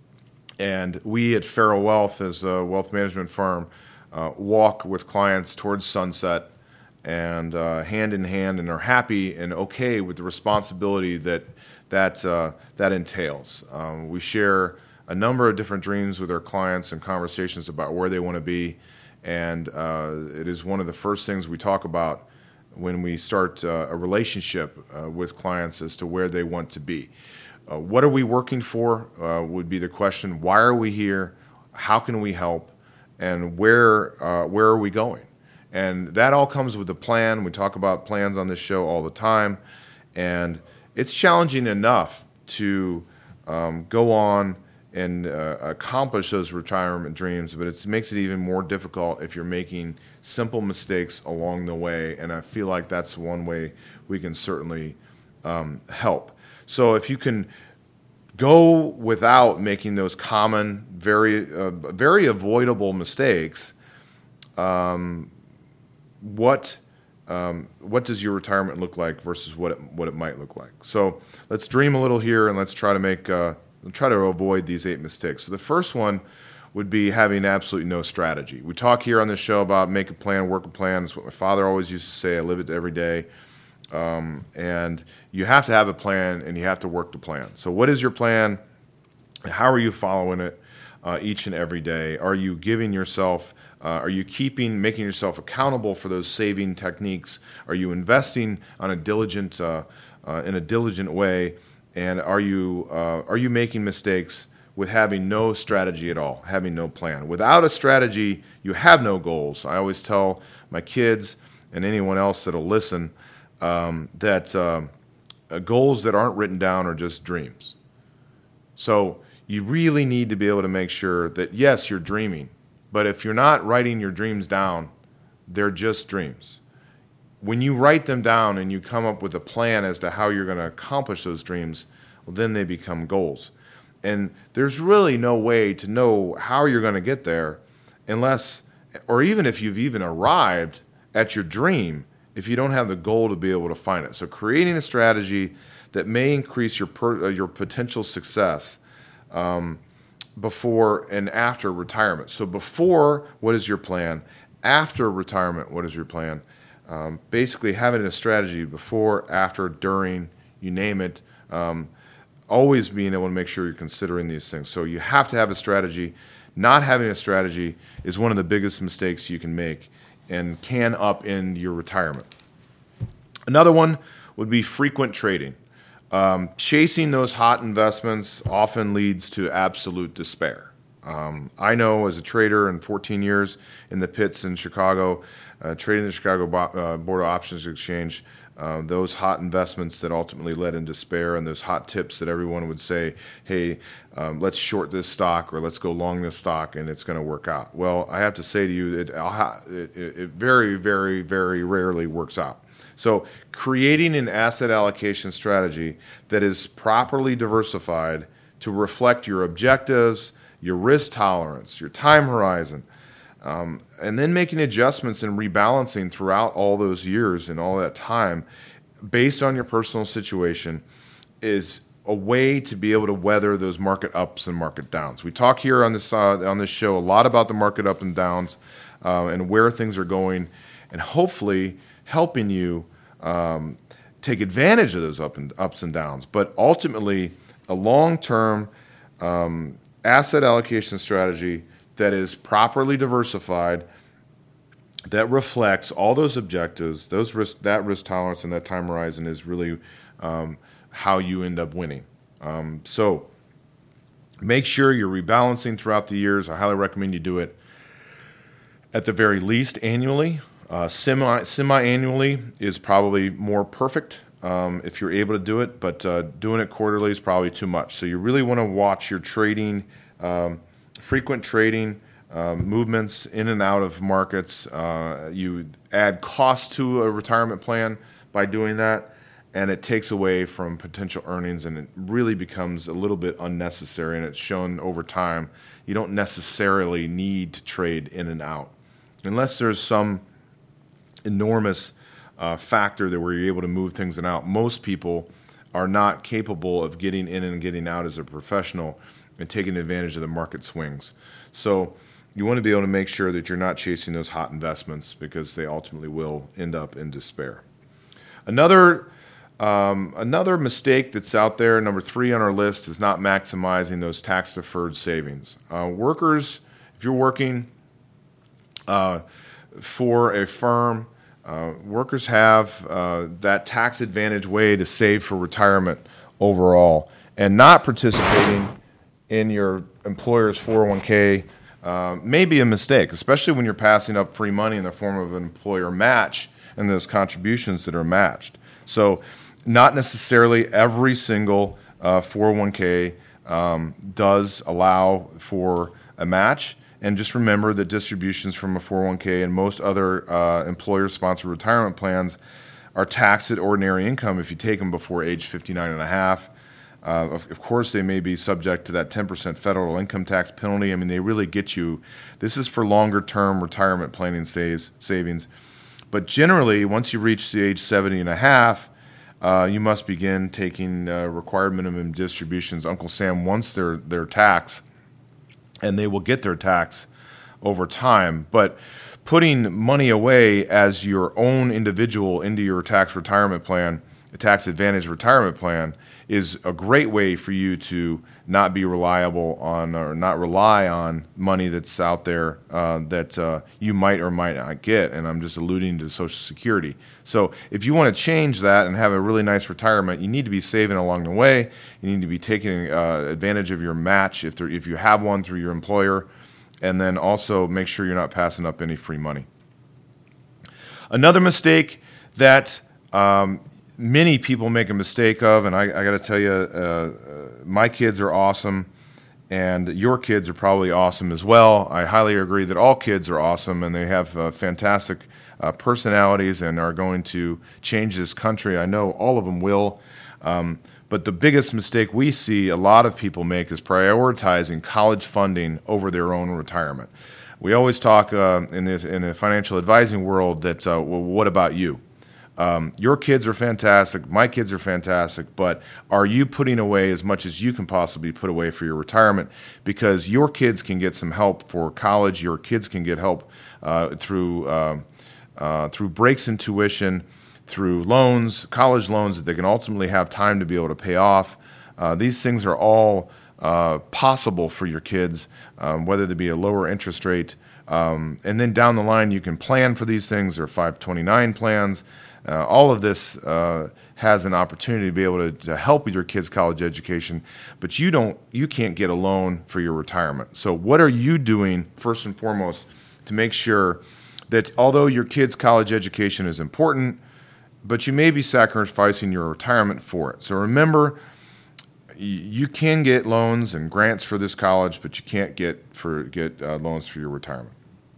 And we at Farrell Wealth, as a wealth management firm, uh, walk with clients towards sunset and uh, hand in hand, and are happy and okay with the responsibility that that uh, that entails. Um, we share a number of different dreams with our clients and conversations about where they want to be, and uh, it is one of the first things we talk about when we start uh, a relationship uh, with clients as to where they want to be. Uh, what are we working for uh, would be the question. Why are we here? how can we help, and where uh, where are we going? And that all comes with a plan. We talk about plans on this show all the time, and it's challenging enough to um, go on and uh, accomplish those retirement dreams, but it makes it even more difficult if you're making simple mistakes along the way, and I feel like that's one way we can certainly um, help. So if you can go without making those common, very uh, very avoidable mistakes, um, what um, what does your retirement look like versus what it, what it might look like? So let's dream a little here, and let's try to make uh, try to avoid these eight mistakes. So the first one would be having absolutely no strategy. We talk here on this show about make a plan, work a plan. That's what my father always used to say. I live it every day. Um, and you have to have a plan, and you have to work the plan. So what is your plan? How are you following it uh, each and every day? Are you giving yourself, uh, are you keeping, making yourself accountable for those saving techniques? Are you investing on a diligent, uh, uh, in a diligent way? And are you, uh, are you making mistakes with having no strategy at all, having no plan? Without a strategy, you have no goals. I always tell my kids and anyone else that'll listen Um, that uh, uh, goals that aren't written down are just dreams. So you really need to be able to make sure that, yes, you're dreaming, but if you're not writing your dreams down, they're just dreams. When you write them down and you come up with a plan as to how you're going to accomplish those dreams, well, then they become goals. And there's really no way to know how you're going to get there unless, or even if you've even arrived at your dream, if you don't have the goal to be able to find it. So creating a strategy that may increase your per, uh, your potential success um, before and after retirement. So before, what is your plan? After retirement, what is your plan? Um, basically having a strategy before, after, during, you name it, um, always being able to make sure you're considering these things. So you have to have a strategy. Not having a strategy is one of the biggest mistakes you can make and can upend your retirement. Another one would be frequent trading. Um, chasing those hot investments often leads to absolute despair. Um, I know as a trader in fourteen years in the pits in Chicago, uh, trading the Chicago Bo- uh, Board of Options Exchange, uh, those hot investments that ultimately led in despair, and those hot tips that everyone would say, hey, um, let's short this stock or let's go long this stock and it's going to work out. Well, I have to say to you that it, it, it very, very, very rarely works out. So creating an asset allocation strategy that is properly diversified to reflect your objectives, your risk tolerance, your time horizon, um, and then making adjustments and rebalancing throughout all those years and all that time based on your personal situation is a way to be able to weather those market ups and market downs. We talk here on this uh, on this show a lot about the market up and downs uh, and where things are going, and hopefully helping you um, take advantage of those up and ups and downs. But ultimately, a long-term um, asset allocation strategy that is properly diversified, that reflects all those objectives, those risk, that risk tolerance, and that time horizon is really um, how you end up winning. Um, so make sure you're rebalancing throughout the years. I highly recommend you do it at the very least annually. Uh, semi, semi-annually is probably more perfect um, if you're able to do it, but uh, doing it quarterly is probably too much. So you really want to watch your trading, um, frequent trading, um, movements in and out of markets. Uh, you add cost to a retirement plan by doing that, and it takes away from potential earnings, and it really becomes a little bit unnecessary, and it's shown over time you don't necessarily need to trade in and out. Unless there's some enormous uh, factor that where you're able to move things in and out, most people are not capable of getting in and getting out as a professional and taking advantage of the market swings. So you want to be able to make sure that you're not chasing those hot investments, because they ultimately will end up in despair. Another um, another mistake that's out there, number three on our list, is not maximizing those tax-deferred savings. Uh, workers, if you're working uh, for a firm, uh, workers have uh, that tax advantage way to save for retirement overall, and not participating in your employer's four oh one k uh, may be a mistake, especially when you're passing up free money in the form of an employer match and those contributions that are matched. So not necessarily every single uh, four oh one k um, does allow for a match. And just remember that distributions from a four oh one k and most other uh, employer-sponsored retirement plans are taxed at ordinary income if you take them before age fifty-nine and a half. Uh, of, of course, they may be subject to that ten percent federal income tax penalty. I mean, they really get you. This is for longer-term retirement planning saves, savings. But generally, once you reach the age seventy and a half, uh, you must begin taking uh, required minimum distributions. Uncle Sam wants their, their tax, and they will get their tax over time. But putting money away as your own individual into your tax retirement plan, a tax advantage retirement plan, is a great way for you to not be reliable on or not rely on money that's out there uh, that uh, you might or might not get. And I'm just alluding to Social Security. So if you want to change that and have a really nice retirement, you need to be saving along the way. You need to be taking uh, advantage of your match if there, if you have one through your employer, and then also make sure you're not passing up any free money. Another mistake that um, many people make a mistake of, and I, I got to tell you, uh, uh, my kids are awesome, and your kids are probably awesome as well. I highly agree that all kids are awesome, and they have uh, fantastic uh, personalities and are going to change this country. I know all of them will. Um, but the biggest mistake we see a lot of people make is prioritizing college funding over their own retirement. We always talk uh, in this in the financial advising world that, uh, well, what about you? Um, your kids are fantastic, my kids are fantastic, but are you putting away as much as you can possibly put away for your retirement? Because your kids can get some help for college, your kids can get help uh, through uh, uh, through breaks in tuition, through loans, college loans that they can ultimately have time to be able to pay off. Uh, these things are all uh, possible for your kids, um, whether they be a lower interest rate. Um, and then down the line, you can plan for these things. There are five twenty-nine plans. Uh, all of this uh, has an opportunity to be able to, to help with your kids' college education, but you don't, you can't get a loan for your retirement. So what are you doing, first and foremost, to make sure that although your kids' college education is important, but you may be sacrificing your retirement for it? So remember, you can get loans and grants for this college, but you can't get for get uh, loans for your retirement.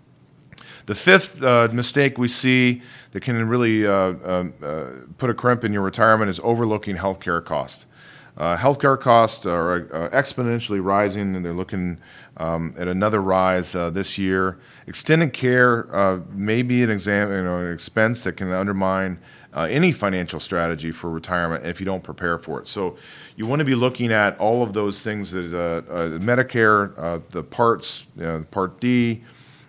The fifth uh, mistake we see that can really uh, uh, uh, put a crimp in your retirement is overlooking healthcare costs. Uh, healthcare costs are uh, exponentially rising, and they're looking um, at another rise uh, this year. Extended care uh, may be an, exam- you know, an expense that can undermine uh, any financial strategy for retirement if you don't prepare for it. So you want to be looking at all of those things that uh, uh, Medicare, uh, the parts, you know, Part D,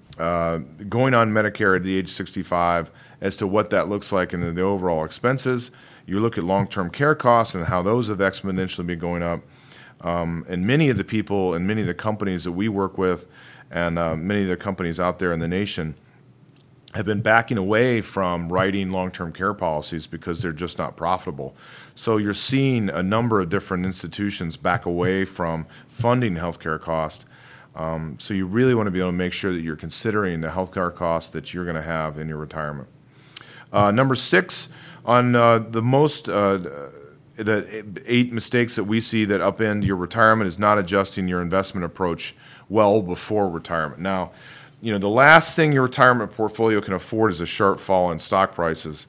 Uh, going on Medicare at the age sixty-five as to what that looks like in the, the overall expenses. You look at long-term care costs and how those have exponentially been going up. Um, and many of the people and many of the companies that we work with and uh, many of the companies out there in the nation have been backing away from writing long-term care policies because they're just not profitable. So you're seeing a number of different institutions back away from funding healthcare costs. Um, so you really want to be able to make sure that you're considering the healthcare costs that you're going to have in your retirement. Uh, number six, on uh, the most, uh, the eight mistakes that we see that upend your retirement is not adjusting your investment approach well before retirement. Now, you know, the last thing your retirement portfolio can afford is a sharp fall in stock prices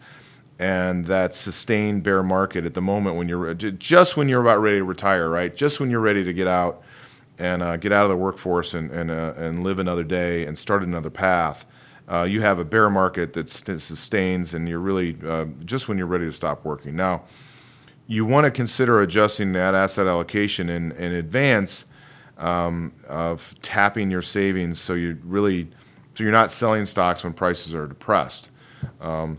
and that sustained bear market at the moment when you're, just when you're about ready to retire, right? Just when you're ready to get out and uh, get out of the workforce and and, uh, and live another day and start another path. Uh, you have a bear market that st- sustains, and you're really uh, just when you're ready to stop working. Now, you want to consider adjusting that asset allocation in, in advance um, of tapping your savings, so you really so you're not selling stocks when prices are depressed. Um,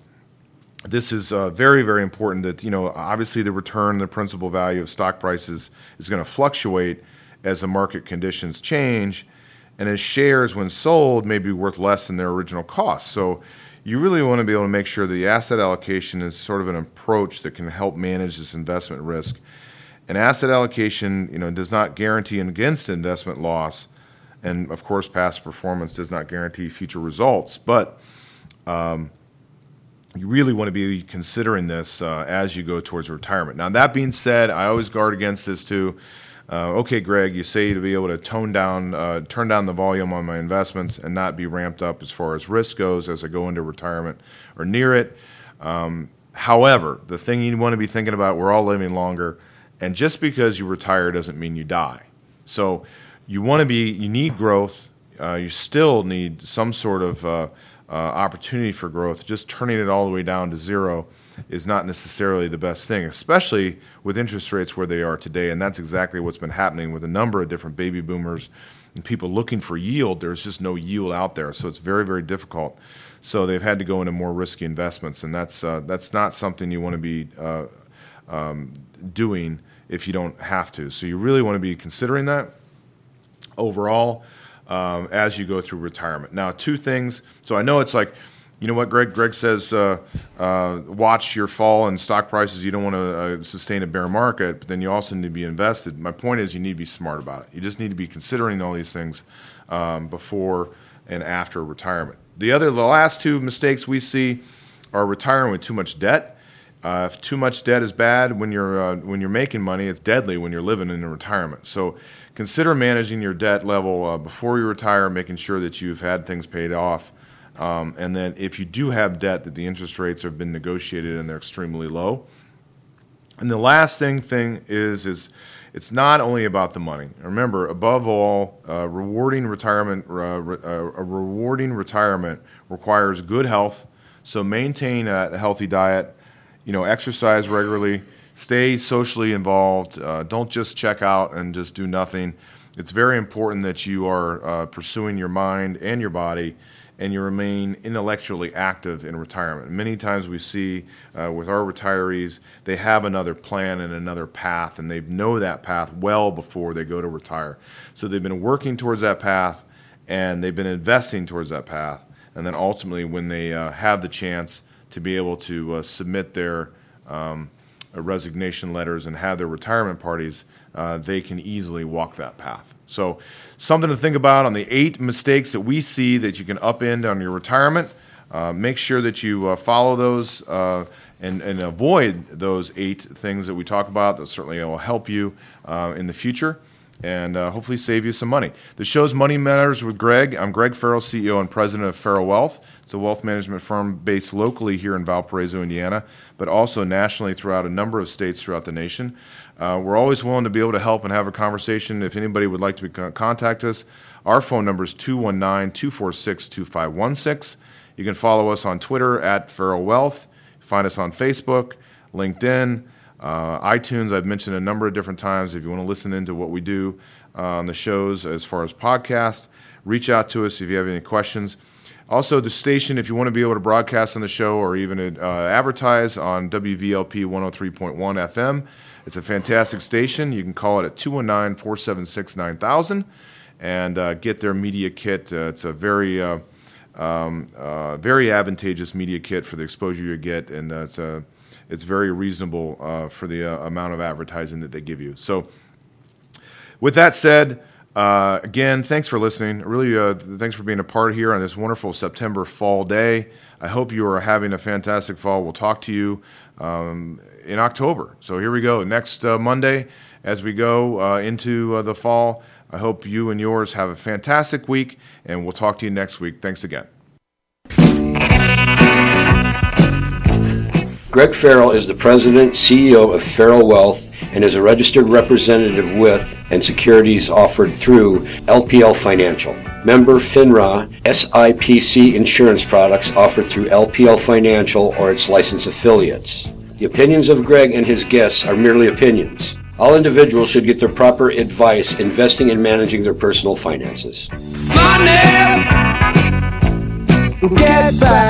this is uh, very, very important. That you know, obviously, the return, the principal value of stock prices is going to fluctuate as the market conditions change, and as shares, when sold, may be worth less than their original cost. So you really want to be able to make sure the asset allocation is sort of an approach that can help manage this investment risk. And asset allocation, you know, does not guarantee against investment loss, And, of course, past performance does not guarantee future results. But um, you really want to be considering this uh, as you go towards retirement. Now, that being said, I always guard against this too. Uh, okay, Greg, you say to be able to tone down, uh, turn down the volume on my investments and not be ramped up as far as risk goes as I go into retirement or near it. Um, however, the thing you want to be thinking about, we're all living longer, and just because you retire doesn't mean you die. So you want to be, you need growth. Uh, you still need some sort of uh, uh, opportunity for growth. Just turning it all the way down to zero is not necessarily the best thing, especially with interest rates where they are today. And that's exactly what's been happening with a number of different baby boomers and people looking for yield. There's just no yield out there. So it's very, very difficult. So they've had to go into more risky investments. And that's uh, that's not something you want to be uh, um, doing if you don't have to. So you really want to be considering that overall um, as you go through retirement. Now, two things. So I know it's like, you know what, Greg? Greg says uh, uh, watch your fall in stock prices. You don't want to uh, sustain a bear market, but then you also need to be invested. My point is you need to be smart about it. You just need to be considering all these things um, before and after retirement. The other, the last two mistakes we see are retiring with too much debt. Uh, if too much debt is bad when you're uh, when you're making money, it's deadly when you're living in retirement. So consider managing your debt level uh, before you retire, making sure that you've had things paid off. Um, and then if you do have debt, that the interest rates have been negotiated and they're extremely low. And the last thing thing is, is it's not only about the money. Remember, above all, uh, rewarding retirement, uh, re- uh, a rewarding retirement requires good health. So maintain a healthy diet, you know, exercise regularly, stay socially involved. Uh, don't just check out and just do nothing. It's very important that you are uh, pursuing your mind and your body, and you remain intellectually active in retirement. Many times we see uh, with our retirees, they have another plan and another path, and they know that path well before they go to retire. So they've been working towards that path, and they've been investing towards that path, and then ultimately when they uh, have the chance to be able to uh, submit their um, resignation letters and have their retirement parties, uh, they can easily walk that path. So something to think about on the eight mistakes that we see that you can upend on your retirement. Uh, make sure that you uh, follow those uh, and, and avoid those eight things that we talk about. That certainly will help you uh, in the future and uh, hopefully save you some money. The show's Money Matters with Greg. I'm Greg Farrell, C E O and President of Farrell Wealth. It's a wealth management firm based locally here in Valparaiso, Indiana, but also nationally throughout a number of states throughout the nation. Uh, we're always willing to be able to help and have a conversation. If anybody would like to be, contact us, our phone number is two one nine, two four six, two five one six. You can follow us on Twitter at Farrell Wealth. Find us on Facebook, LinkedIn, uh, iTunes. I've mentioned a number of different times. If you want to listen into what we do uh, on the shows as far as podcast, reach out to us if you have any questions. Also, the station, if you want to be able to broadcast on the show or even uh, advertise on W V L P one oh three point one F M, it's a fantastic station. You can call it at two one nine, four seven six, nine thousand and uh, get their media kit. Uh, it's a very, uh, um, uh, very advantageous media kit for the exposure you get, and uh, it's a, it's very reasonable uh, for the uh, amount of advertising that they give you. So, with that said, uh, again, thanks for listening. Really, uh, thanks for being a part here on this wonderful September fall day. I hope you are having a fantastic fall. We'll talk to you um, in October. So here we go. Next uh, Monday, as we go uh, into uh, the fall, I hope you and yours have a fantastic week, and we'll talk to you next week. Thanks again. Greg Farrell is the President, C E O of Farrell Wealth, and is a registered representative with and securities offered through L P L Financial. Member FINRA, S I P C insurance products offered through L P L Financial or its licensed affiliates. The opinions of Greg and his guests are merely opinions. All individuals should get their proper advice investing and managing their personal finances. Money, get back.